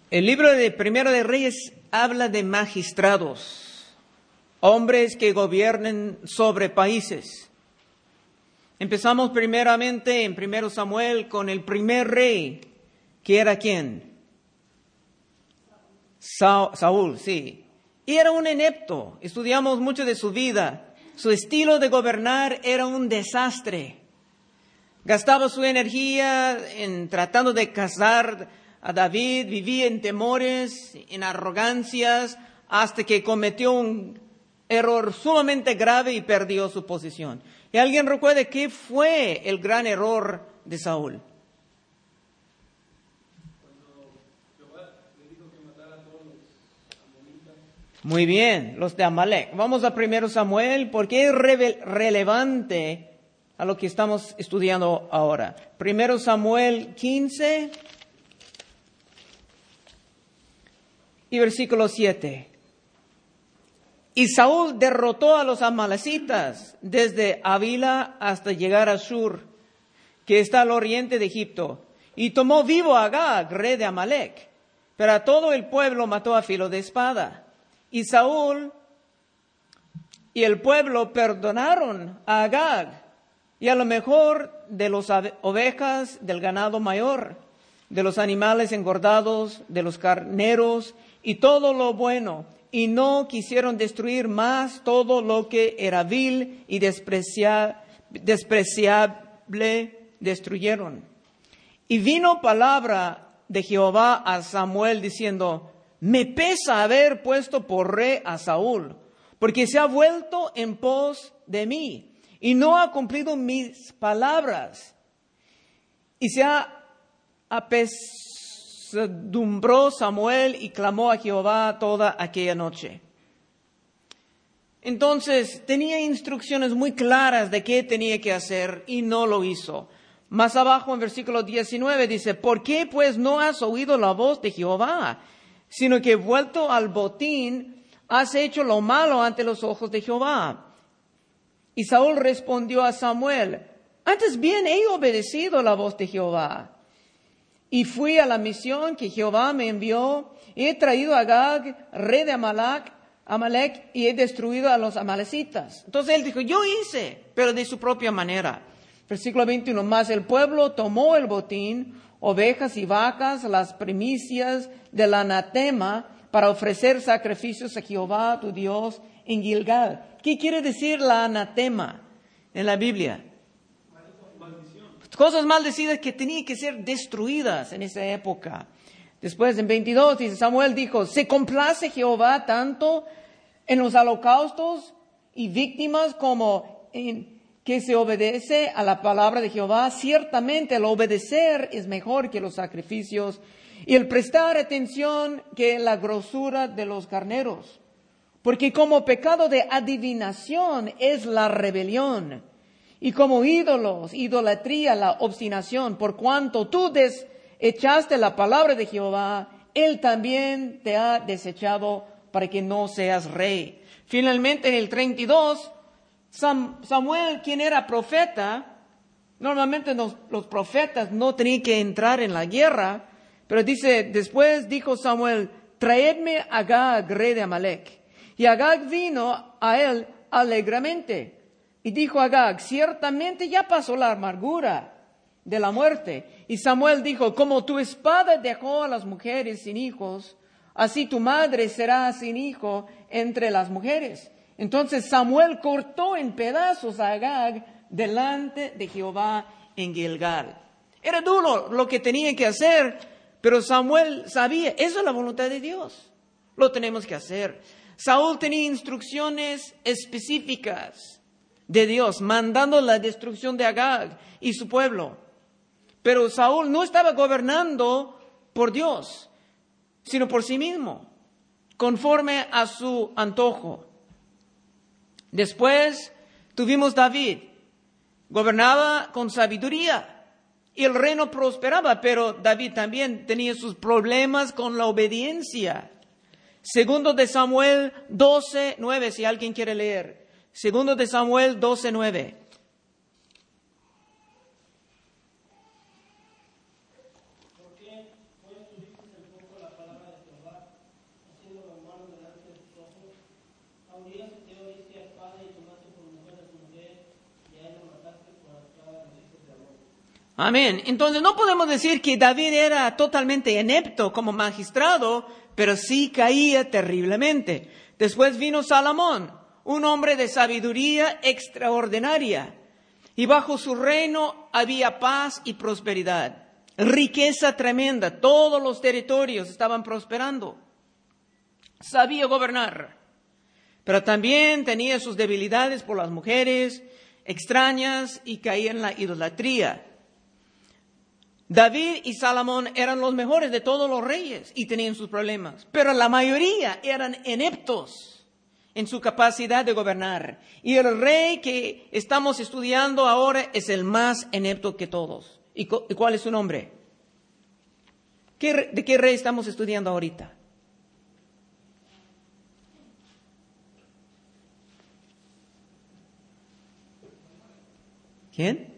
El libro de Primero de Reyes habla de magistrados, hombres que gobiernen sobre países. Empezamos primeramente en 1 Samuel con el primer rey, que era ¿quién? Saúl, sí. Y era un inepto, estudiamos mucho de su vida. Su estilo de gobernar era un desastre. Gastaba su energía en tratando de cazar a David, vivía en temores, en arrogancias, hasta que cometió un error sumamente grave y perdió su posición. ¿Y alguien recuerda qué fue el gran error de Saúl? Muy bien, los de Amalek. Vamos a 1 Samuel porque es relevante a lo que estamos estudiando ahora. 1 Samuel 15 y versículo 7. Y Saúl derrotó a los amalecitas desde Avila hasta llegar a Shur, que está al oriente de Egipto, y tomó vivo a Agag, rey de Amalek, pero a todo el pueblo mató a filo de espada. Y Saúl y el pueblo perdonaron a Agag y a lo mejor de las ovejas, del ganado mayor, de los animales engordados, de los carneros y todo lo bueno, y no quisieron destruir más todo lo que era vil y despreciable, destruyeron. Y vino palabra de Jehová a Samuel diciendo: me pesa haber puesto por rey a Saúl, porque se ha vuelto en pos de mí y no ha cumplido mis palabras. Y se apesadumbró Samuel y clamó a Jehová toda aquella noche. Entonces tenía instrucciones muy claras de qué tenía que hacer y no lo hizo. Más abajo en versículo 19 dice: ¿por qué pues no has oído la voz de Jehová? Sino que vuelto al botín, has hecho lo malo ante los ojos de Jehová. Y Saúl respondió a Samuel: antes bien he obedecido la voz de Jehová. Y fui a la misión que Jehová me envió, y he traído a Agag, rey de Amalek, y he destruido a los amalecitas. Entonces él dijo: yo hice, pero de su propia manera. Versículo 21, más el pueblo tomó el botín, ovejas y vacas, las primicias del anatema, para ofrecer sacrificios a Jehová tu Dios en Gilgal. ¿Qué quiere decir la anatema en la Biblia? Maldición. Cosas maldecidas que tenían que ser destruidas en esa época. Después en 22 dice: Samuel dijo: ¿se complace Jehová tanto en los holocaustos y víctimas como en que se obedece a la palabra de Jehová? Ciertamente el obedecer es mejor que los sacrificios, y el prestar atención que la grosura de los carneros. Porque como pecado de adivinación es la rebelión, y como ídolos, idolatría, la obstinación. Por cuanto tú desechaste la palabra de Jehová, Él también te ha desechado para que no seas rey. Finalmente en el 32, Samuel, quien era profeta, normalmente los profetas no tenían que entrar en la guerra, pero dice: después dijo Samuel: traedme a Agag, rey de Amalek. Y Agag vino a él alegremente. Y dijo Agag: ciertamente ya pasó la amargura de la muerte. Y Samuel dijo: como tu espada dejó a las mujeres sin hijos, así tu madre será sin hijo entre las mujeres. Entonces Samuel cortó en pedazos a Agag delante de Jehová en Gilgal. Era duro lo que tenía que hacer, pero Samuel sabía: eso es la voluntad de Dios, lo tenemos que hacer. Saúl tenía instrucciones específicas de Dios, mandando la destrucción de Agag y su pueblo. Pero Saúl no estaba gobernando por Dios, sino por sí mismo, conforme a su antojo. Después tuvimos David, gobernaba con sabiduría y el reino prosperaba, pero David también tenía sus problemas con la obediencia. Segundo de Samuel 12:9, si alguien quiere leer. Segundo de Samuel 12:9. Amén. Entonces no podemos decir que David era totalmente inepto como magistrado, pero sí caía terriblemente. Después vino Salomón, un hombre de sabiduría extraordinaria. Y bajo su reino había paz y prosperidad, riqueza tremenda. Todos los territorios estaban prosperando. Sabía gobernar, pero también tenía sus debilidades por las mujeres extrañas y caía en la idolatría. David y Salomón eran los mejores de todos los reyes y tenían sus problemas, pero la mayoría eran ineptos en su capacidad de gobernar. Y el rey que estamos estudiando ahora es el más inepto que todos. ¿Y cuál es su nombre? ¿De qué rey estamos estudiando ahorita? ¿Quién?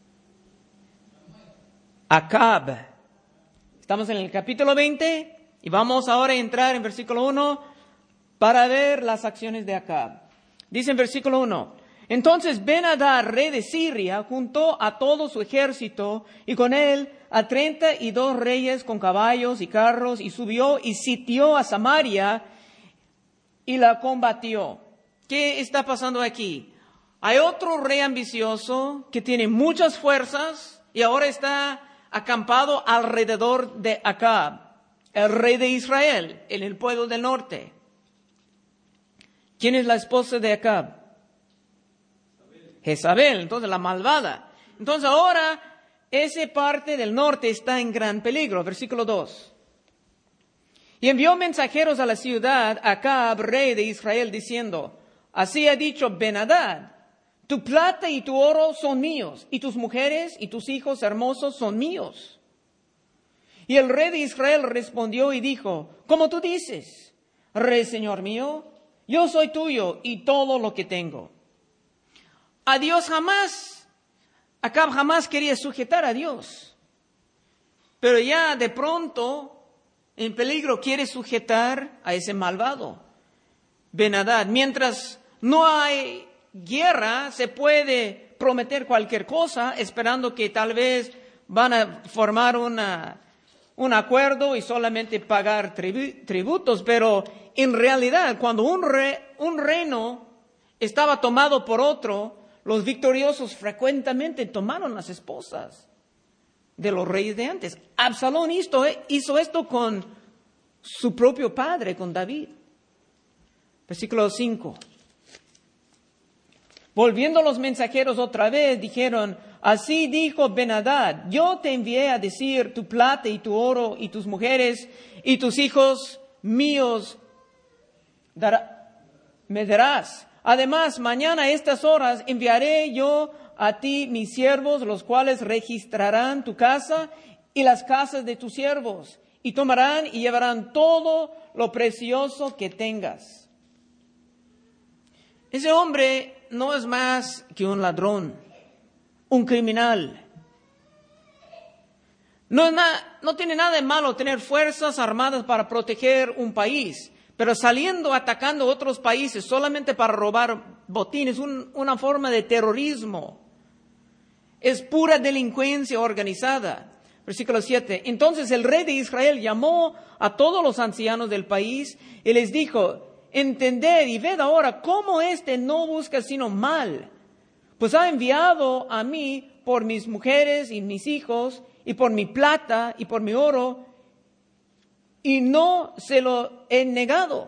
Acab. Estamos en el capítulo 20 y vamos ahora a entrar en versículo 1 para ver las acciones de Acab. Dice en versículo 1, entonces Ben-Hadad, rey de Siria, juntó a todo su ejército y con él a 32 reyes con caballos y carros y subió y sitió a Samaria y la combatió. ¿Qué está pasando aquí? Hay otro rey ambicioso que tiene muchas fuerzas y ahora está acampado alrededor de Acab, el rey de Israel, en el pueblo del norte. ¿Quién es la esposa de Acab? Jezabel, entonces la malvada. Entonces ahora esa parte del norte está en gran peligro. Versículo 2. Y envió mensajeros a la ciudad Acab, rey de Israel, diciendo, así ha dicho Ben-Hadad, tu plata y tu oro son míos, y tus mujeres y tus hijos hermosos son míos. Y el rey de Israel respondió y dijo, como tú dices, rey señor mío, yo soy tuyo y todo lo que tengo. A Dios jamás, Acab jamás quería sujetar a Dios. Pero ya de pronto, en peligro, quiere sujetar a ese malvado, Ben-Hadad. Mientras no hay guerra, se puede prometer cualquier cosa, esperando que tal vez van a formar un acuerdo y solamente pagar tributos, pero en realidad cuando un reino estaba tomado por otro, los victoriosos frecuentemente tomaron las esposas de los reyes de antes. Absalón hizo esto con su propio padre, con David. Versículo 5. Volviendo los mensajeros otra vez, dijeron, así dijo Ben-Hadad, yo te envié a decir, tu plata y tu oro y tus mujeres y tus hijos míos me darás. Además, mañana a estas horas enviaré yo a ti mis siervos, los cuales registrarán tu casa y las casas de tus siervos, y tomarán y llevarán todo lo precioso que tengas. Ese hombre no es más que un ladrón, un criminal. No tiene nada de malo tener fuerzas armadas para proteger un país, pero atacando otros países solamente para robar botines, una forma de terrorismo. Es pura delincuencia organizada. Versículo 7. Entonces el rey de Israel llamó a todos los ancianos del país y les dijo, entended y ved ahora cómo no busca sino mal, pues ha enviado a mí por mis mujeres y mis hijos, y por mi plata y por mi oro, y no se lo he negado.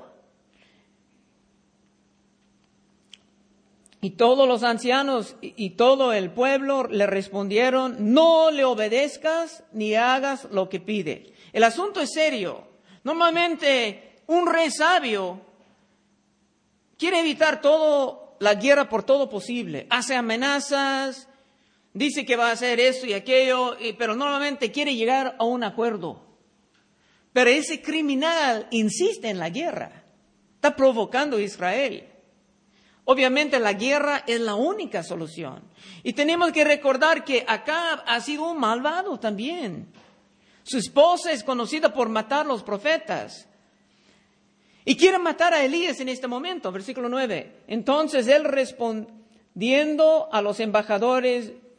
Y todos los ancianos y todo el pueblo le respondieron, no le obedezcas ni hagas lo que pide. El asunto es serio. Normalmente un rey sabio quiere evitar la guerra por todo posible. Hace amenazas, dice que va a hacer esto y aquello, pero normalmente quiere llegar a un acuerdo. Pero ese criminal insiste en la guerra. Está provocando a Israel. Obviamente la guerra es la única solución. Y tenemos que recordar que Acab ha sido un malvado también. Su esposa es conocida por matar los profetas. Y quiere matar a Elías en este momento, versículo 9. Entonces él respondiendo a los embajadores,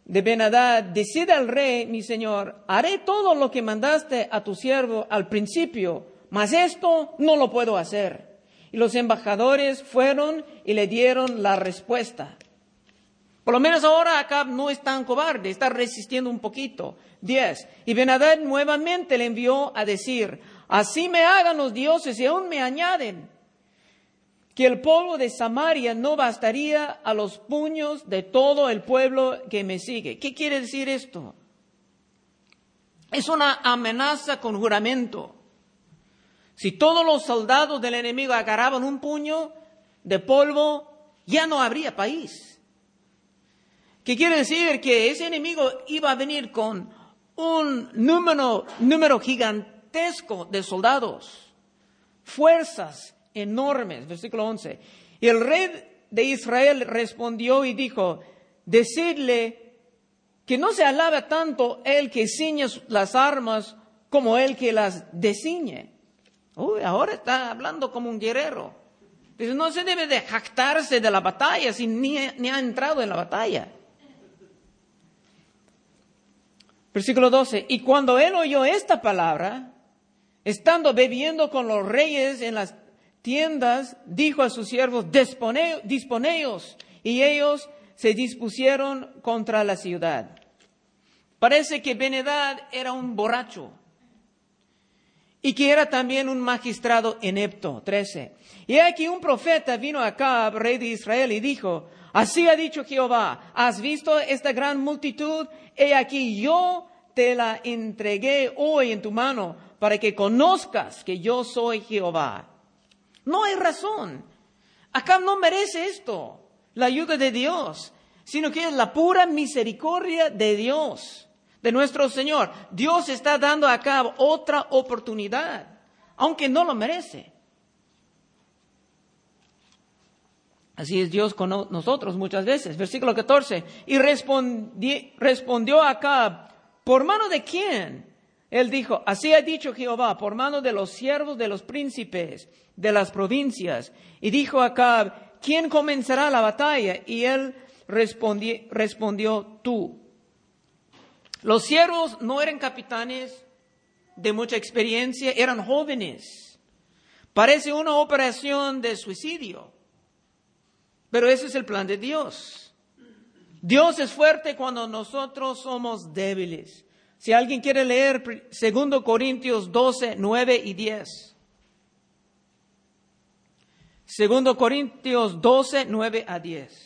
de Ben-Hadad, decide al rey, mi señor, haré todo lo que mandaste a tu siervo al principio, mas esto no lo puedo hacer. Y los embajadores fueron y le dieron la respuesta. Por lo menos ahora Acab no es tan cobarde, está resistiendo un poquito. 10. Y Ben-Hadad nuevamente le envió a decir, así me hagan los dioses y aún me añaden, que el polvo de Samaria no bastaría a los puños de todo el pueblo que me sigue. ¿Qué quiere decir esto? Es una amenaza con juramento. Si todos los soldados del enemigo agarraban un puño de polvo, ya no habría país. ¿Qué quiere decir? Que ese enemigo iba a venir con un número gigantesco de soldados, fuerzas enormes. Versículo 11. Y el rey de Israel respondió y dijo, decidle que no se alabe tanto el que ciñe las armas como el que las desciñe. Uy, ahora está hablando como un guerrero. Dice, no se debe de jactarse de la batalla si ni ha entrado en la batalla. Versículo 12. Y cuando él oyó esta palabra, estando bebiendo con los reyes en las tiendas, dijo a sus siervos, disponeos. Y ellos se dispusieron contra la ciudad. Parece que Ben-Hadad era un borracho y que era también un magistrado inepto. 13. Y aquí un profeta vino a Acab, rey de Israel, y dijo, así ha dicho Jehová, ¿has visto esta gran multitud? He aquí yo te la entregué hoy en tu mano para que conozcas que yo soy Jehová. No hay razón. Acab no merece esto, la ayuda de Dios, sino que es la pura misericordia de Dios, de nuestro Señor. Dios está dando a Acab otra oportunidad, aunque no lo merece. Así es Dios con nosotros muchas veces. Versículo 14. Y respondió Acab, ¿por mano de quién? Él dijo, así ha dicho Jehová, por mano de los siervos de los príncipes de las provincias. Y dijo Acab, ¿quién comenzará la batalla? Y él respondió, tú. Los siervos no eran capitanes de mucha experiencia, eran jóvenes. Parece una operación de suicidio. Pero ese es el plan de Dios. Dios es fuerte cuando nosotros somos débiles. Si alguien quiere leer 2 Corintios 12, 9 y 10. 2 Corintios 12, 9 a 10.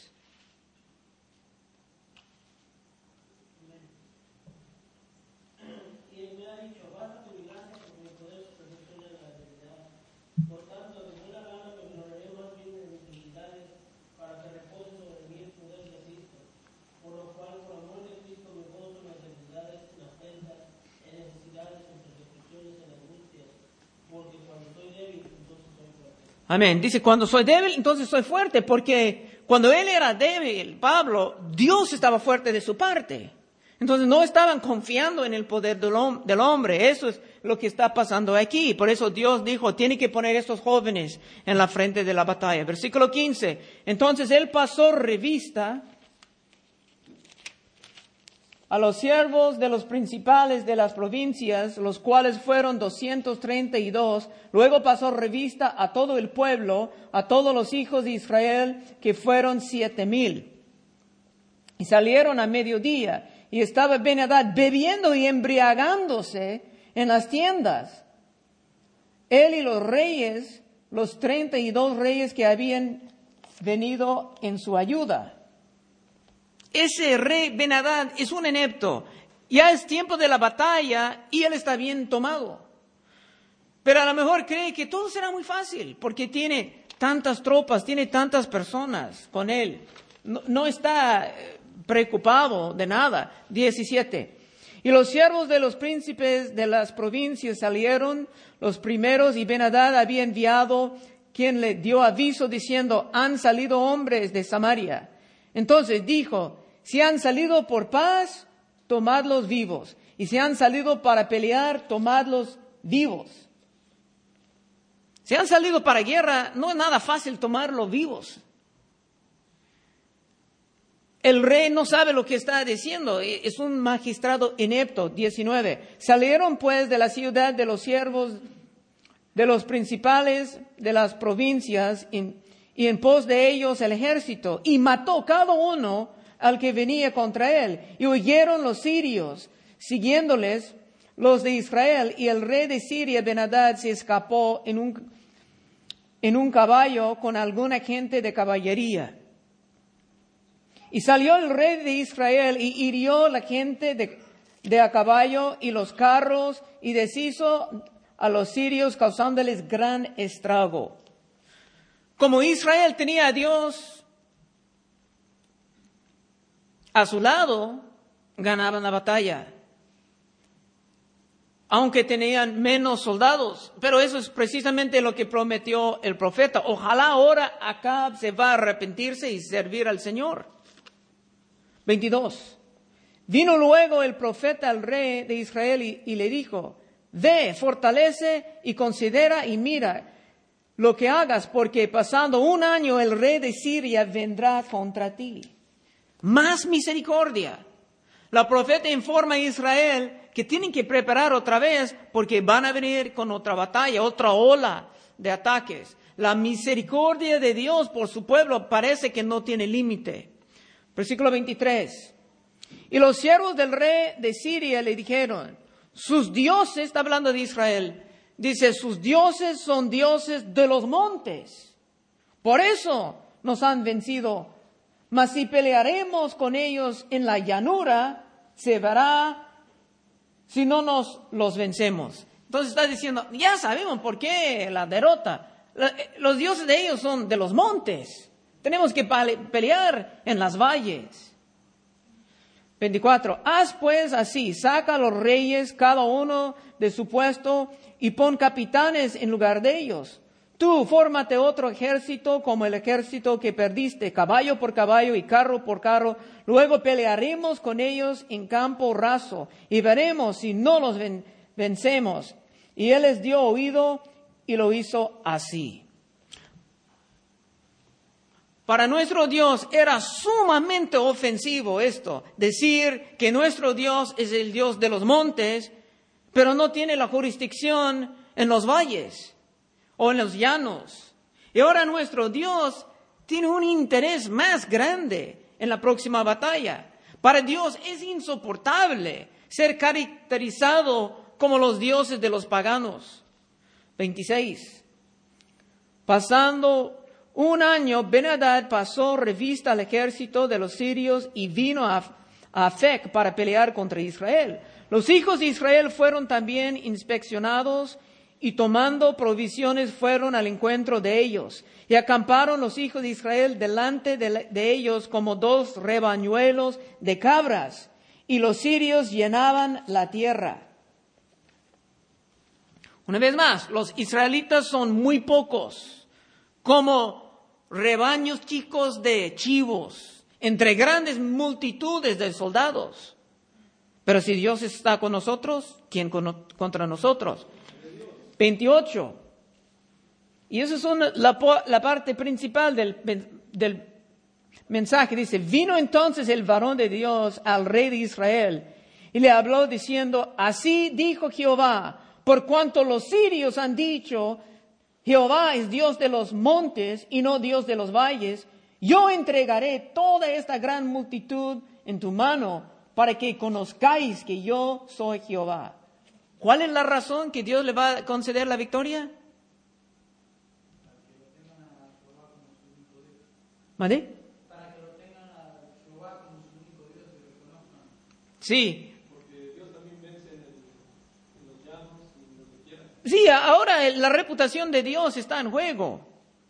Amén. Dice, cuando soy débil, entonces soy fuerte, porque cuando él era débil, Pablo, Dios estaba fuerte de su parte. Entonces no estaban confiando en el poder del hombre. Eso es lo que está pasando aquí. Por eso Dios dijo, tiene que poner a estos jóvenes en la frente de la batalla. Versículo 15. Entonces él pasó revista a los siervos de los principales de las provincias, los cuales fueron 232. Luego pasó revista a todo el pueblo, a todos los hijos de Israel, que fueron 7,000. Y salieron a mediodía, y estaba Ben-Hadad bebiendo y embriagándose en las tiendas. Él y los reyes, los 32 reyes que habían venido en su ayuda. Ese rey Ben-Hadad es un inepto. Ya es tiempo de la batalla y él está bien tomado. Pero a lo mejor cree que todo será muy fácil porque tiene tantas tropas, tiene tantas personas con él. No está preocupado de nada. 17. Y los siervos de los príncipes de las provincias salieron los primeros y Ben-Hadad había enviado quien le dio aviso diciendo, han salido hombres de Samaria. Entonces dijo, si han salido por paz, tomadlos vivos. Y si han salido para pelear, tomadlos vivos. Si han salido para guerra, no es nada fácil tomarlos vivos. El rey no sabe lo que está diciendo, es un magistrado inepto. 19. Salieron pues de la ciudad de los siervos de los principales de las provincias y en pos de ellos el ejército, y mató cada uno al que venía contra él. Y huyeron los sirios, siguiéndoles los de Israel, y el rey de Siria, Ben-Hadad, se escapó en un caballo con alguna gente de caballería. Y salió el rey de Israel y hirió la gente de a caballo y los carros, y deshizo a los sirios, causándoles gran estrago. Como Israel tenía a Dios a su lado, ganaban la batalla, aunque tenían menos soldados. Pero eso es precisamente lo que prometió el profeta. Ojalá ahora Acab se va a arrepentirse y servir al Señor. 22. Vino luego el profeta al rey de Israel y le dijo: ve, fortalece y considera y mira lo que hagas, porque pasando un año el rey de Siria vendrá contra ti. Más misericordia. La profeta informa a Israel que tienen que preparar otra vez porque van a venir con otra batalla, otra ola de ataques. La misericordia de Dios por su pueblo parece que no tiene límite. Versículo 23. Y los siervos del rey de Siria le dijeron: sus dioses, está hablando de Israel, dice, sus dioses son dioses de los montes. Por eso nos han vencido. Mas si pelearemos con ellos en la llanura, se verá si no nos los vencemos. Entonces está diciendo, ya sabemos por qué la derrota. Los dioses de ellos son de los montes. Tenemos que pelear en las valles. 24. Haz pues así, saca a los reyes, cada uno de su puesto, y pon capitanes en lugar de ellos. Tú, fórmate otro ejército como el ejército que perdiste, caballo por caballo y carro por carro. Luego pelearemos con ellos en campo raso y veremos si no los vencemos. Y él les dio oído y lo hizo así. Para nuestro Dios era sumamente ofensivo esto, decir que nuestro Dios es el Dios de los montes, pero no tiene la jurisdicción en los valles o en los llanos. Y ahora nuestro Dios tiene un interés más grande en la próxima batalla. Para Dios es insoportable ser caracterizado como los dioses de los paganos. 26. Pasando un año, Ben-Hadad pasó revista al ejército de los sirios y vino a Afec para pelear contra Israel. Los hijos de Israel fueron también inspeccionados y tomando provisiones fueron al encuentro de ellos. Y acamparon los hijos de Israel delante de ellos como 2 rebañuelos de cabras. Y los sirios llenaban la tierra. Una vez más, los israelitas son muy pocos, como rebaños chicos de chivos, entre grandes multitudes de soldados. Pero si Dios está con nosotros, ¿quién contra nosotros? 28. Y esa es la parte principal del mensaje. Dice, vino entonces el varón de Dios al rey de Israel y le habló diciendo, así dijo Jehová, por cuanto los sirios han dicho, Jehová es Dios de los montes y no Dios de los valles, yo entregaré toda esta gran multitud en tu mano para que conozcáis que yo soy Jehová. ¿Cuál es la razón que Dios le va a conceder la victoria? ¿Vale? Para que lo tengan a Jehová como su único Dios y lo reconozcan. Sí. Porque Dios también vence en los llanos y en lo que quiera. Sí, ahora la reputación de Dios está en juego.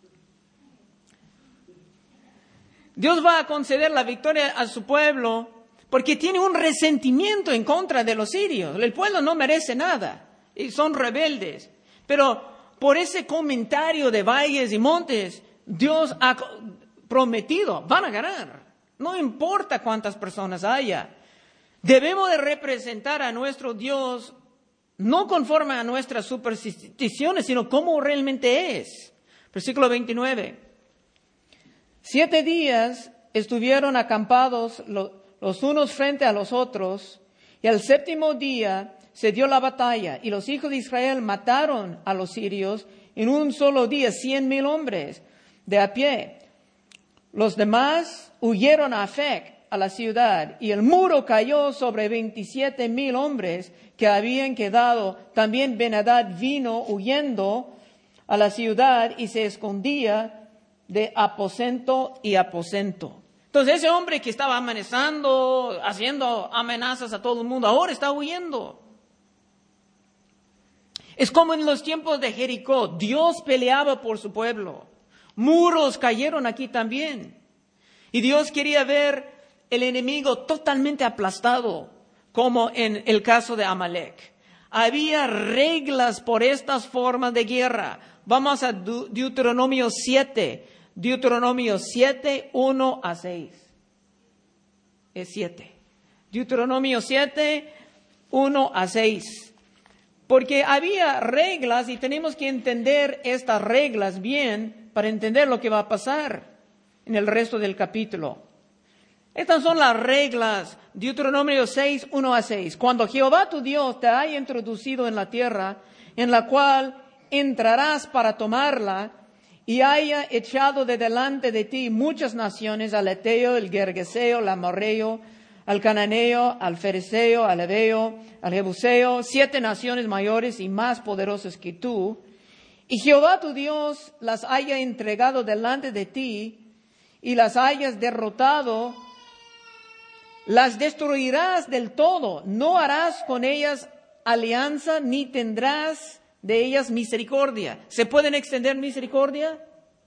Dios va a conceder la victoria a su pueblo porque tiene un resentimiento en contra de los sirios. El pueblo no merece nada y son rebeldes. Pero por ese comentario de valles y montes, Dios ha prometido, van a ganar. No importa cuántas personas haya. Debemos de representar a nuestro Dios no conforme a nuestras supersticiones, sino como realmente es. Versículo 29. 7 días estuvieron acampados los unos frente a los otros, y al 7º día se dio la batalla, y los hijos de Israel mataron a los sirios en un solo día 100,000 hombres de a pie. Los demás huyeron a Afec, a la ciudad, y el muro cayó sobre 27,000 hombres que habían quedado. También Ben-Hadad vino huyendo a la ciudad y se escondía de aposento y aposento. Entonces ese hombre que estaba amenazando, haciendo amenazas a todo el mundo, ahora está huyendo. Es como en los tiempos de Jericó, Dios peleaba por su pueblo. Muros cayeron aquí también. Y Dios quería ver el enemigo totalmente aplastado, como en el caso de Amalek. Había reglas por estas formas de guerra. Vamos a Deuteronomio 7. Deuteronomio 7, 1 a 6. Es 7. Deuteronomio 7, 1 a 6. Porque había reglas y tenemos que entender estas reglas bien para entender lo que va a pasar en el resto del capítulo. Estas son las reglas. Deuteronomio 6, 1 a 6. Cuando Jehová tu Dios te haya introducido en la tierra en la cual entrarás para tomarla, y haya echado de delante de ti muchas naciones, al Eteo, el Gergeseo, al Amorreo, al Cananeo, al Fereceo, al Heveo, al Jebuseo, 7 naciones mayores y más poderosas que tú, y Jehová tu Dios las haya entregado delante de ti, y las hayas derrotado, las destruirás del todo, no harás con ellas alianza, ni tendrás de ellas misericordia. ¿Se pueden extender misericordia?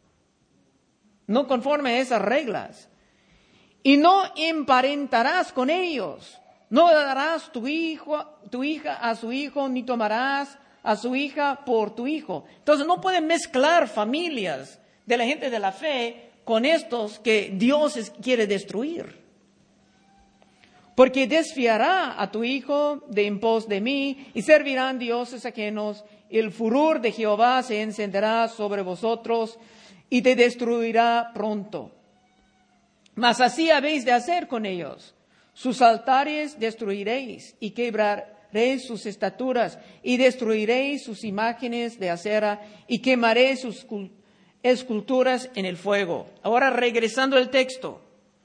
No conforme a esas reglas. Y no emparentarás con ellos. No darás tu hija a su hijo, ni tomarás a su hija por tu hijo. Entonces no pueden mezclar familias de la gente de la fe con estos que Dios quiere destruir. Porque desfiará a tu hijo de en pos de mí, y servirán dioses ajenos. El furor de Jehová se encenderá sobre vosotros y te destruirá pronto. Mas así habéis de hacer con ellos. Sus altares destruiréis y quebraréis sus estaturas y destruiréis sus imágenes de acera y quemaréis sus esculturas en el fuego. Ahora regresando al texto.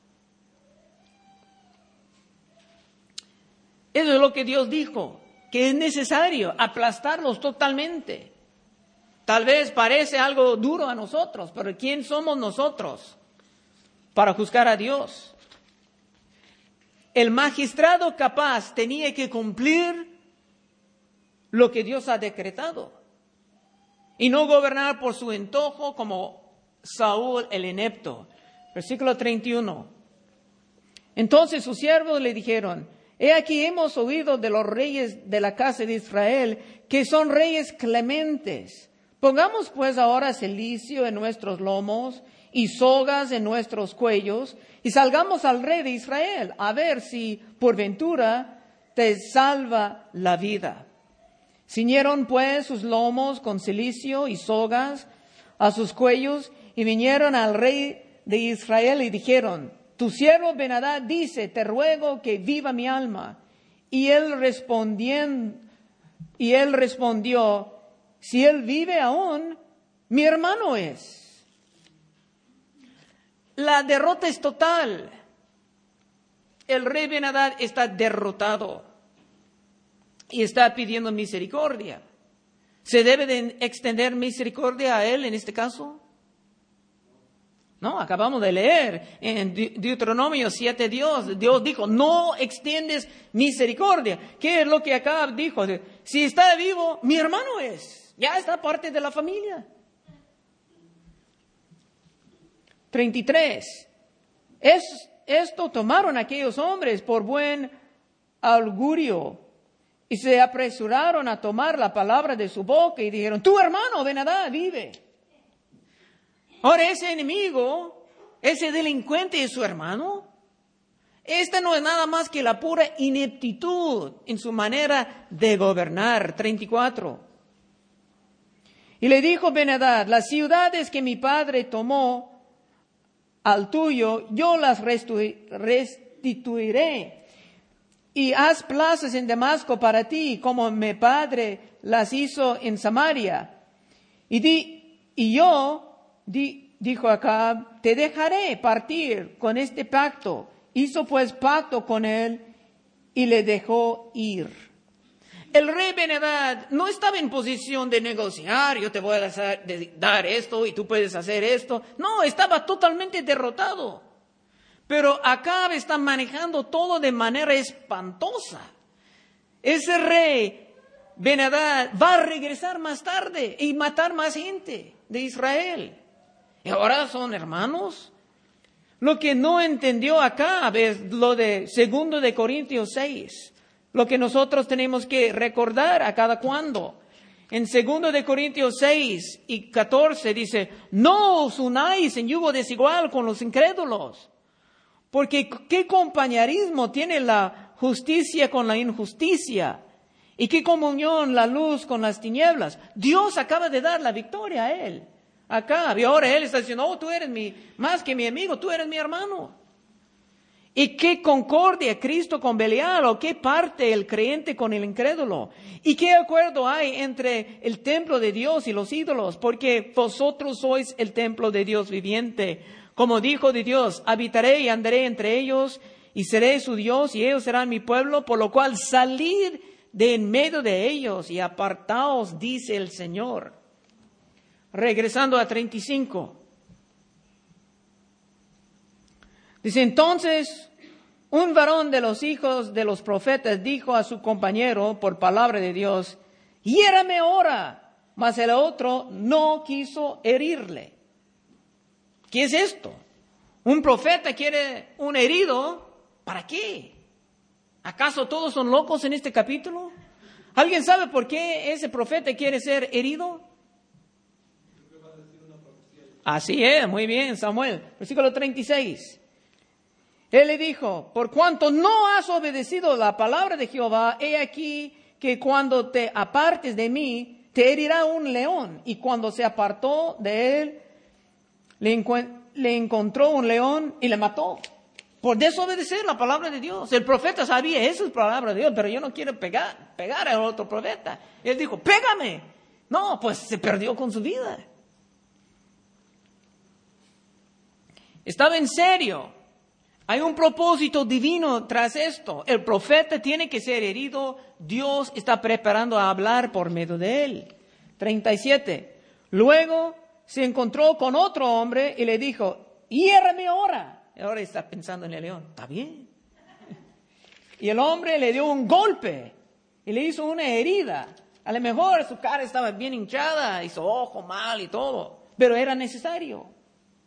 Eso es lo que Dios dijo, que es necesario aplastarlos totalmente. Tal vez parece algo duro a nosotros, pero ¿quién somos nosotros para juzgar a Dios? El magistrado capaz tenía que cumplir lo que Dios ha decretado y no gobernar por su antojo como Saúl el inepto. Versículo 31. Entonces sus siervos le dijeron: he aquí hemos oído de los reyes de la casa de Israel, que son reyes clementes. Pongamos pues ahora cilicio en nuestros lomos y sogas en nuestros cuellos, y salgamos al rey de Israel, a ver si por ventura te salva la vida. Ciñeron pues sus lomos con cilicio y sogas a sus cuellos, y vinieron al rey de Israel y dijeron: tu siervo Ben-Hadad dice, te ruego que viva mi alma. Y él respondió, si él vive aún, mi hermano es. La derrota es total. El rey Ben-Hadad está derrotado y está pidiendo misericordia. ¿Se debe de extender misericordia a él en este caso? No, acabamos de leer en Deuteronomio 7, Dios dijo, no extiendes misericordia. ¿Qué es lo que acá dijo? Si está vivo, mi hermano es. Ya está parte de la familia. 33. Esto tomaron aquellos hombres por buen augurio y se apresuraron a tomar la palabra de su boca y dijeron, tu hermano Ben-Hadad vive. Ahora ese enemigo, ese delincuente es su hermano. Esta no es nada más que la pura ineptitud en su manera de gobernar. 34. Y le dijo Ben-Hadad, las ciudades que mi padre tomó al tuyo, yo las restituiré. Y haz plazas en Damasco para ti, como mi padre las hizo en Samaria. Dijo Acab, te dejaré partir con este pacto. Hizo pues pacto con él y le dejó ir. El rey Ben-Hadad no estaba en posición de negociar, yo te voy a dar esto y tú puedes hacer esto. No, estaba totalmente derrotado. Pero Acab está manejando todo de manera espantosa. Ese rey Ben-Hadad va a regresar más tarde y matar más gente de Israel. Y ahora son hermanos. Lo que no entendió Acab es lo de 2 de Corintios 6. Lo que nosotros tenemos que recordar a cada cuando. En 2 de Corintios 6 y 14 dice, no os unáis en yugo desigual con los incrédulos. Porque ¿qué compañerismo tiene la justicia con la injusticia? ¿Y qué comunión la luz con las tinieblas? Dios acaba de dar la victoria a él. Acá, y ahora él está diciendo, oh, tú eres más que mi amigo, tú eres mi hermano. ¿Y qué concordia Cristo con Belial? ¿O qué parte el creyente con el incrédulo? ¿Y qué acuerdo hay entre el templo de Dios y los ídolos? Porque vosotros sois el templo de Dios viviente. Como dijo de Dios, habitaré y andaré entre ellos y seré su Dios y ellos serán mi pueblo, por lo cual salid de en medio de ellos y apartaos, dice el Señor. Regresando a 35. Dice, entonces, un varón de los hijos de los profetas dijo a su compañero por palabra de Dios, hiérame ahora, mas el otro no quiso herirle. ¿Qué es esto? Un profeta quiere un herido, ¿para qué? ¿Acaso todos son locos en este capítulo? ¿Alguien sabe por qué ese profeta quiere ser herido? Así es, muy bien, Samuel. Versículo 36. Él le dijo, por cuanto no has obedecido la palabra de Jehová, he aquí que cuando te apartes de mí, te herirá un león. Y cuando se apartó de él, le encontró un león y le mató. Por desobedecer la palabra de Dios. El profeta sabía, esa es la palabra de Dios, pero yo no quiero pegar al otro profeta. Él dijo, pégame. No, pues se perdió con su vida. Estaba en serio. Hay un propósito divino tras esto. El profeta tiene que ser herido. Dios está preparando a hablar por medio de él. 37. Luego se encontró con otro hombre y le dijo, hiérame ahora. Y ahora está pensando en el león. Está bien. Y el hombre le dio un golpe y le hizo una herida. A lo mejor su cara estaba bien hinchada y su ojo mal y todo. Pero era necesario.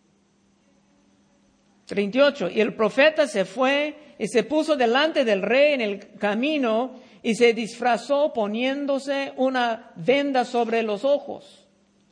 38. Y el profeta se fue y se puso delante del rey en el camino y se disfrazó poniéndose una venda sobre los ojos.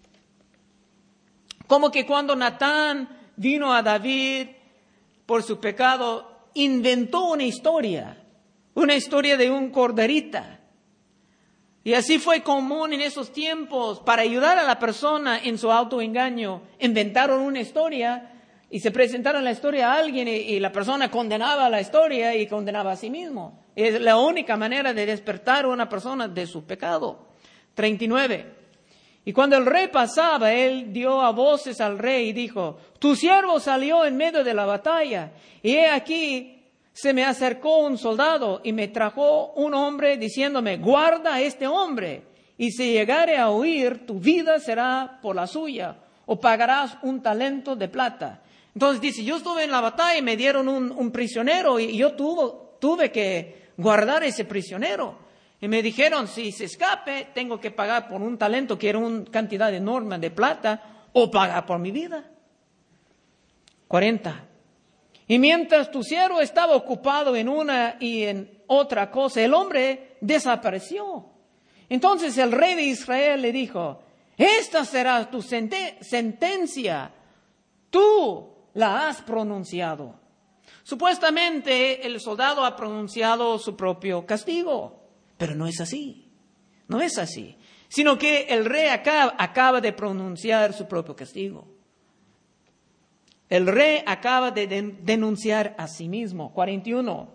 Como que cuando Natán vino a David por su pecado, inventó una historia de un corderita. Y así fue común en esos tiempos, para ayudar a la persona en su autoengaño, inventaron una historia y se presentaron la historia a alguien y la persona condenaba la historia y condenaba a sí mismo. Es la única manera de despertar a una persona de su pecado. 39. Y cuando el rey pasaba, él dio a voces al rey y dijo, tu siervo salió en medio de la batalla y he aquí se me acercó un soldado y me trajo un hombre diciéndome, guarda a este hombre y si llegare a huir, tu vida será por la suya o pagarás un talento de plata. Entonces dice, yo estuve en la batalla y me dieron un prisionero y yo tuve que guardar ese prisionero. Y me dijeron, si se escape, tengo que pagar por un talento que era una cantidad enorme de plata o pagar por mi vida. 40. Y mientras tu siervo estaba ocupado en una y en otra cosa, el hombre desapareció. Entonces el rey de Israel le dijo, esta será tu sentencia. Tú la has pronunciado. Supuestamente el soldado ha pronunciado su propio castigo, pero no es así. No es así. Sino que el rey acaba de pronunciar su propio castigo. El rey acaba de denunciar a sí mismo. 41.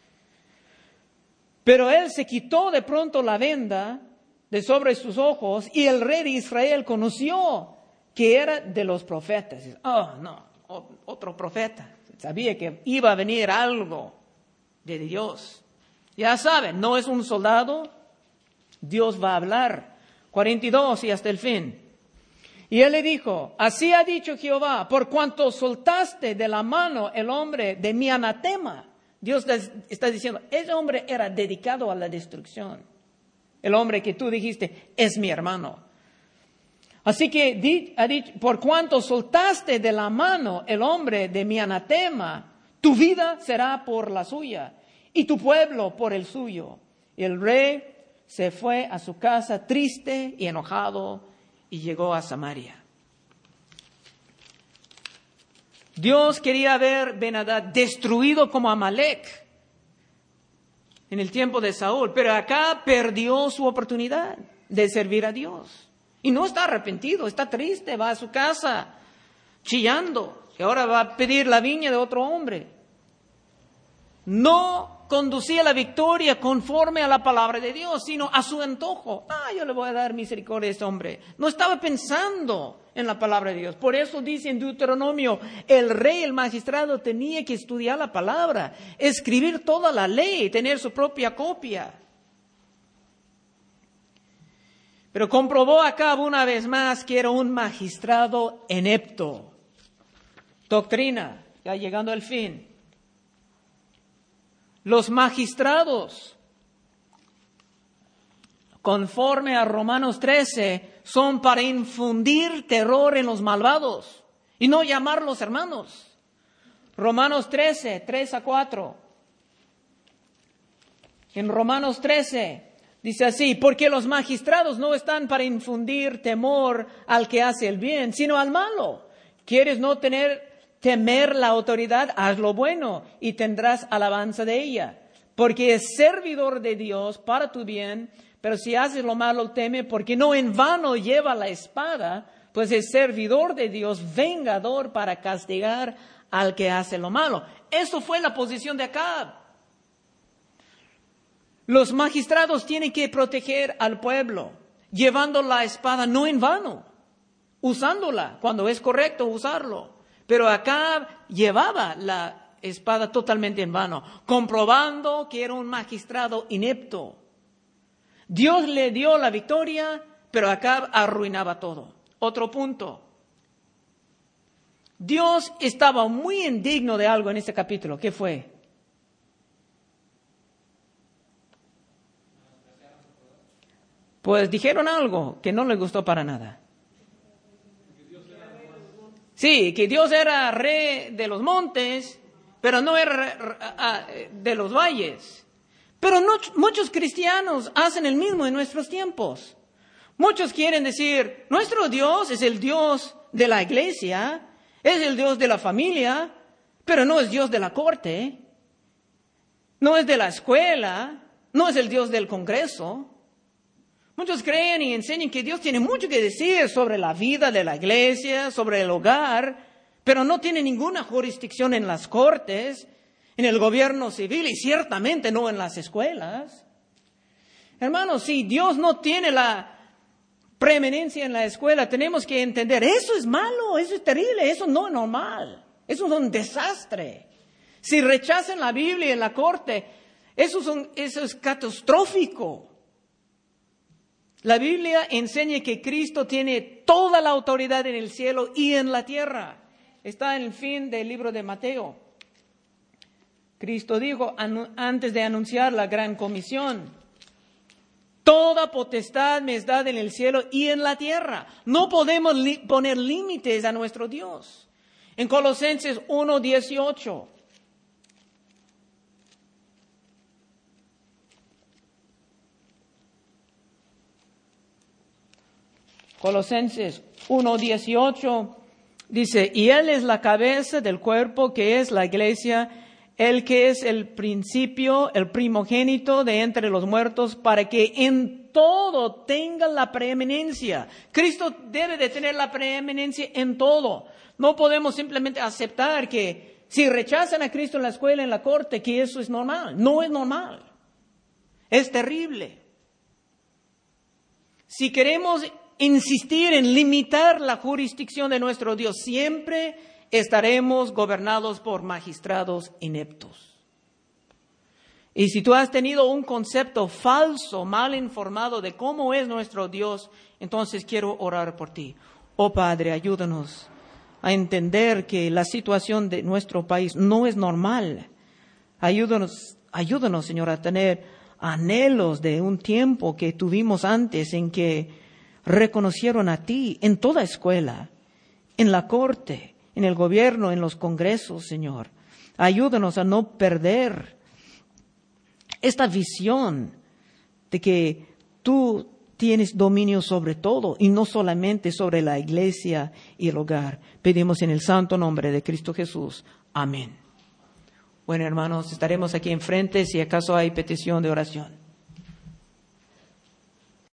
Pero él se quitó de pronto la venda de sobre sus ojos y el rey de Israel conoció que era de los profetas. Oh, no, otro profeta. Sabía que iba a venir algo de Dios. Ya saben, no es un soldado. Dios va a hablar. 42 y hasta el fin. Y él le dijo, así ha dicho Jehová, por cuanto soltaste de la mano el hombre de mi anatema. Dios está diciendo, ese hombre era dedicado a la destrucción. El hombre que tú dijiste, es mi hermano. Así que ha dicho, por cuanto soltaste de la mano el hombre de mi anatema, tu vida será por la suya y tu pueblo por el suyo. Y el rey se fue a su casa triste y enojado y llegó a Samaria. Dios quería ver Ben-Hadad destruido como Amalek en el tiempo de Saúl, pero acá perdió su oportunidad de servir a Dios. Y no está arrepentido, está triste, va a su casa chillando, y ahora va a pedir la viña de otro hombre. No conducía la victoria conforme a la palabra de Dios, sino a su antojo. Yo le voy a dar misericordia a este hombre. No estaba pensando en la palabra de Dios. Por eso dice en Deuteronomio, el rey, el magistrado, tenía que estudiar la palabra, escribir toda la ley, tener su propia copia. Pero comprobó Acab una vez más que era un magistrado inepto. Doctrina, ya llegando al fin. Los magistrados, conforme a Romanos 13, son para infundir terror en los malvados y no llamarlos hermanos. Romanos 13, 3-4. En Romanos 13 dice así, porque los magistrados no están para infundir temor al que hace el bien, sino al malo. ¿Quieres no temer la autoridad? Haz lo bueno y tendrás alabanza de ella, porque es servidor de Dios para tu bien. Pero si haces lo malo, teme, porque no en vano lleva la espada, pues es servidor de Dios, vengador para castigar al que hace lo malo. Eso fue la posición de Acab. Los magistrados tienen que proteger al pueblo, llevando la espada no en vano, usándola cuando es correcto usarlo. Pero Acab llevaba la espada totalmente en vano, comprobando que era un magistrado inepto. Dios le dio la victoria, pero Acab arruinaba todo. Otro punto. Dios estaba muy indigno de algo en este capítulo. ¿Qué fue? Pues dijeron algo que no le gustó para nada. Sí, que Dios era rey de los montes, pero no era de los valles. Pero muchos cristianos hacen el mismo en nuestros tiempos. Muchos quieren decir, nuestro Dios es el Dios de la iglesia, es el Dios de la familia, pero no es Dios de la corte, no es de la escuela, no es el Dios del Congreso. Muchos creen y enseñan que Dios tiene mucho que decir sobre la vida de la iglesia, sobre el hogar, pero no tiene ninguna jurisdicción en las cortes, en el gobierno civil y ciertamente no en las escuelas. Hermanos, si Dios no tiene la preeminencia en la escuela, tenemos que entender, eso es malo, eso es terrible, eso no es normal, eso es un desastre. Si rechazan la Biblia en la corte, eso es catastrófico. La Biblia enseña que Cristo tiene toda la autoridad en el cielo y en la tierra. Está en el fin del libro de Mateo. Cristo dijo antes de anunciar la gran comisión, toda potestad me es dada en el cielo y en la tierra. No podemos poner límites a nuestro Dios. En Colosenses 1:18. Colosenses 1:18 dice, y Él es la cabeza del cuerpo que es la iglesia, el que es el principio, el primogénito de entre los muertos, para que en todo tenga la preeminencia. Cristo debe de tener la preeminencia en todo. No podemos simplemente aceptar que si rechazan a Cristo en la escuela, en la corte, que eso es normal. No es normal. Es terrible. Si queremos insistir en limitar la jurisdicción de nuestro Dios, siempre estaremos gobernados por magistrados ineptos. Y si tú has tenido un concepto falso, mal informado de cómo es nuestro Dios, entonces quiero orar por ti. Oh Padre, ayúdanos a entender que la situación de nuestro país no es normal. Ayúdanos, Señor, a tener anhelos de un tiempo que tuvimos antes en que reconocieron a ti en toda escuela, en la corte, en el gobierno, en los congresos, Señor. Ayúdanos a no perder esta visión de que tú tienes dominio sobre todo y no solamente sobre la iglesia y el hogar. Pedimos en el santo nombre de Cristo Jesús. Amén. Bueno, hermanos, estaremos aquí enfrente si acaso hay petición de oración.